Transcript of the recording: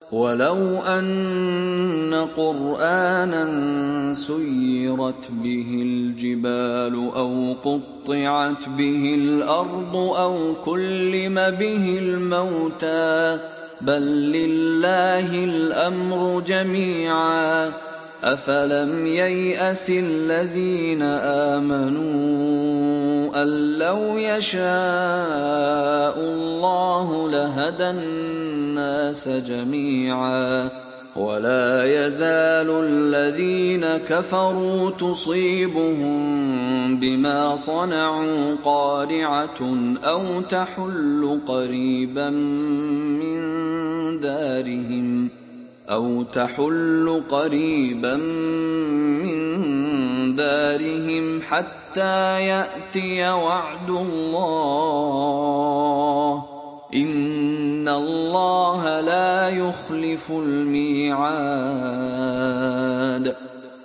ولو أن قرآنا سيرت به الجبال أو قطعت به الأرض أو كلم به الموتى بل لله الأمر جميعا أفلم ييأس الذين آمنوا أن لو يشاء الله لهدى الناس جميعا ولا يزال الذين كفروا تصيبهم بما صنعوا قارعة أو تحل قريبا من دارهم حتى يأتي وعد الله إن الله لا يخلف الميعاد.